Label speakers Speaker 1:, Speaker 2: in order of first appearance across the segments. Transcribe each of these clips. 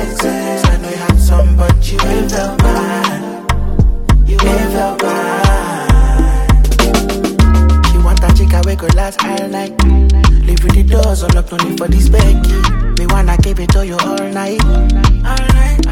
Speaker 1: senses. I know you had some, but you ain't felt mine. You ain't felt mine. She want a chica we could last all night. Leave with the doors unlocked, only for this Becky. Me wanna keep it to you all night. All night,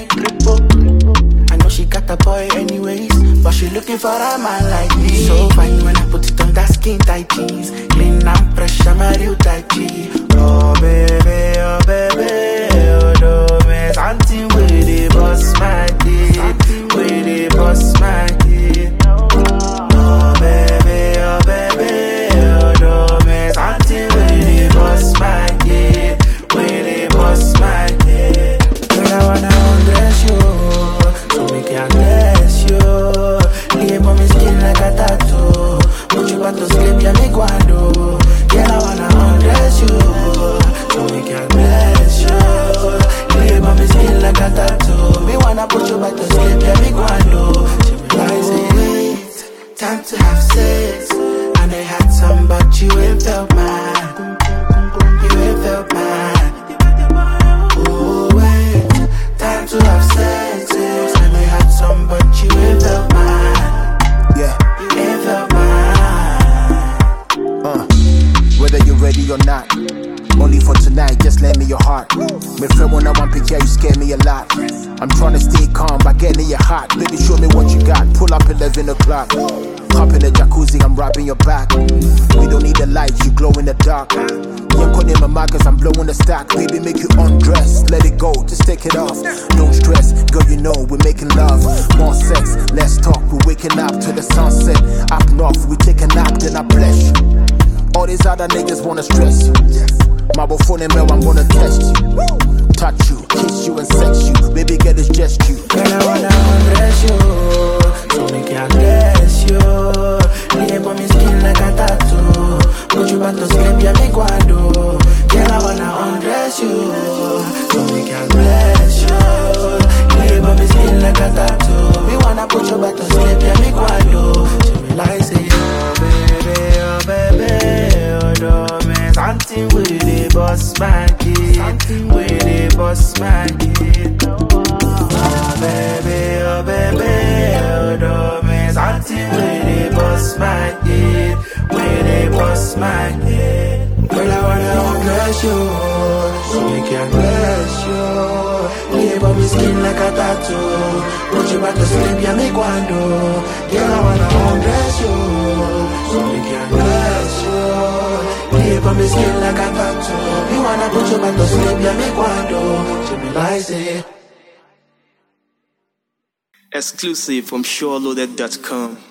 Speaker 1: I know she got a boy anyways, but she looking for a man like me. So fine when I put it on that skin tight jeans. Clean and fresh, I'm a real tight G. Oh baby, oh do me something with the boss my kid. With the boss my kid. Oh baby, oh do me something with the boss my kid. With the boss my kid. Girl, I wanna undress you, so we can bless you. Leave on my skin like a tattoo. Put you back to sleep, yeah, me guando. Girl, I wanna undress you, so we can bless you. Leave on my skin like a tattoo. Me wanna put you back to sleep, yeah, me guando. She be like, say, wait, time to have sex. And I had some, but you ain't felt mine. You ain't felt mine. Oh, wait, time to have sex. And I had some, but you ain't felt mine.
Speaker 2: Yeah.
Speaker 1: You ain't felt mine.
Speaker 2: Whether you're ready or not, only for tonight, just lend me your heart. My friend, when I want picture, you scare me a lot. I'm trying to stay calm by getting your heart. Baby, show me what you got. Pull up 11 o'clock. Hop in the jacuzzi, I'm rubbing your back. We don't need the lights, you glow in the dark. You're calling my markers, I'm blowing the stack. Baby, make you undress, let it go, just take it off. Don't stress, girl, you know we're making love. More sex, less talk, we're waking up to the sunset. Up north, we take a nap, then I bless you. All these other niggas wanna stress you. Marble phone and mail, I'm gonna test you. Touch you, kiss you and sex you. Baby, get it's just you.
Speaker 1: Girl, I wanna undress you, so me can bless you. Leave on my skin like a tattoo. Put you back to sleep, yeah, me guando. Girl, I wanna undress you, so me can bless you. Leave on my skin like a tattoo. Me wanna put you back to sleep, yeah, me guando. She be like, say, oh do me something with the boss my kid. Something with the boss my kid. Oh baby, do me something with the boss my kid. With the boss my kid. Girl, I wanna undress you, so we can bless you. Leave on my skin like a tattoo. Put you back to sleep, yeah, me guando. Girl, I wanna undress you, so we can bless you. Leave on my skin like a tattoo. Me wanna put you back to sleep, yeah, me guando. She be like, say.
Speaker 3: Exclusive from SureLoaded.com.